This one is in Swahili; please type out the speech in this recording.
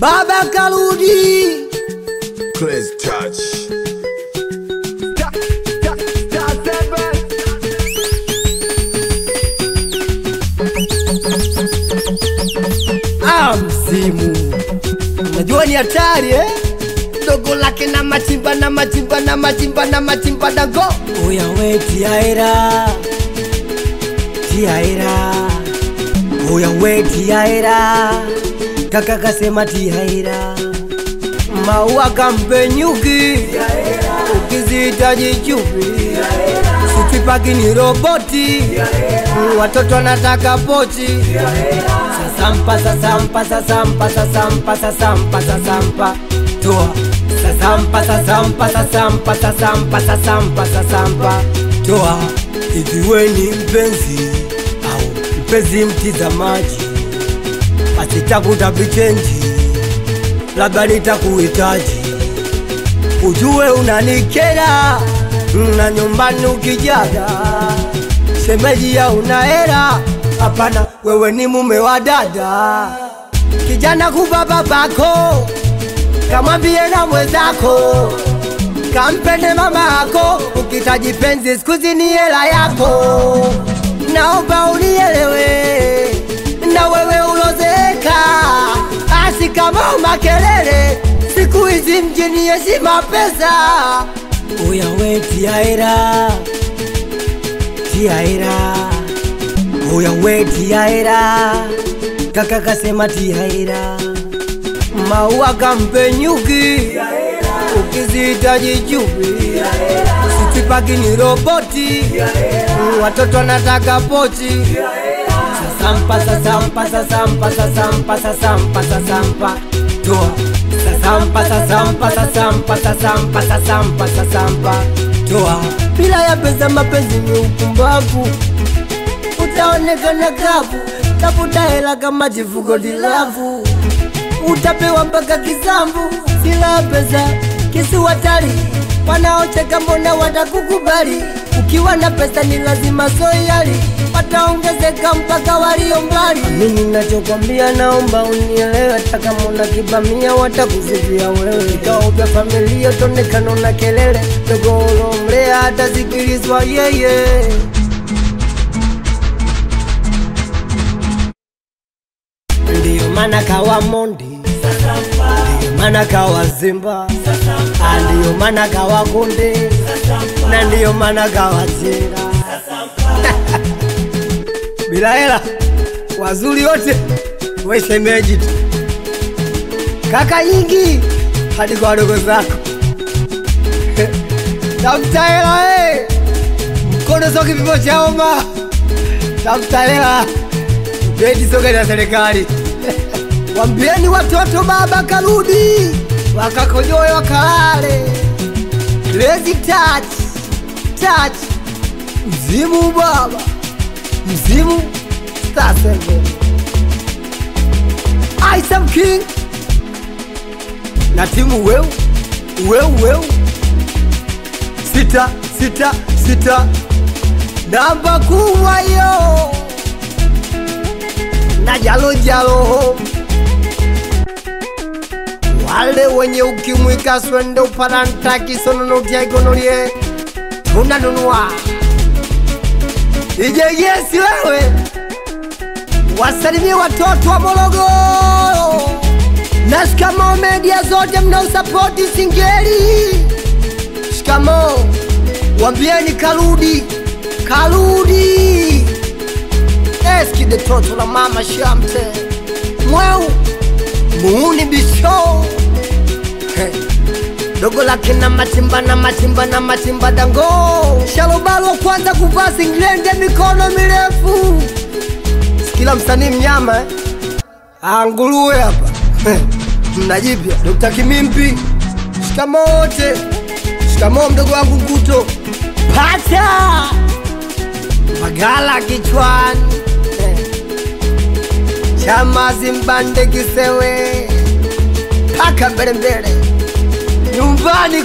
Baba Kaludi Crazy touch. Msimu unajua ni hatari dogo lake na machimba dago. Oya we tiaera oya we tiaera kaka kasema tiaera maua kampe nyuki ukizihitaji chupi sipipaki ni roboti watoto nataka pochi sasampa toa sasampa toa. Ikiwe ni mpenzi au mpenzi mtizamaji, basi tafuta vichenji, labda nitakuhitaji. Ujue unanikera na nyumbani ukijaga shemeji ya unahera. Hapana, wewe ni mume wa dada. Kijana kupa babako, kamwambie na mwezako, kampende mama yako. Ukitaji penzi skuzi ni hela yako. Naomba unielewe, na wewe ulozeka asi kama makelele. Siku hizi mjini heshima pesa. Oya we tiaera oya we tiaera kaka kasema tiaera maua kampe nyuki ukizihitaji chupi sipipaki ni roboti watoto nataka pochi sasampa toa sasampa toa. Bila ya pesa mapenzi ni upumbavu, utaonekana kavu. Tafuta hela kama jifuko dilavu, utapewa mpaka kisambu. Sila pesa kisu hatari, wanaocheka mbona watakukubali. Ukiwa na pesa ni lazima soyali, wataongezeka mpaka walio mbali. Mimi ninachokwambia naomba unielewe, hata kama una kibamia watakuzivia wewe. Vikao vya familia tonekano na kelele, dogo ulomlea hatasikilizwa yeye. Ndiyo maana kawa mondi, ndiyo maana kawa zimba, ndiyo maana kawa konde, na ndiyo maana kawa chenga. Bila hela wazuri wote we shemeji tu, kaka nyingi hadi kwa wadogo zako. Tafuta hela mkono soki vipo chaoma. Tafuta hela bedi soka na serikali. Wambieni watoto Baba Kaludi wakakojoe wakalale. Crazy touch mzimu baba, mzimu Star 7 I am king na timu weu sita namba kubwa yo na jalo wale wenye ukimwi kaswende uparantaki sononotia ikonolie unanunua. Ije yesi wewe wasalimie watoto wa Morogoro na shikamo media zote mnaosapoti singeli. Shikamo wambieni Kaludi eski de toto la mama shamte mweu muuni bisho dogo lake na machimba dango. Shalobalo kwanza kuvaa singlende mikono mirefu. Kila msanii mnyama nguruwe hapa. Mnajipya Dr. Kimimpi. Shikamote. Shikamo mdogo wangu Guto. Pata magala kichwani. Chama zimbande kisewe. Paka mbele nyumbani.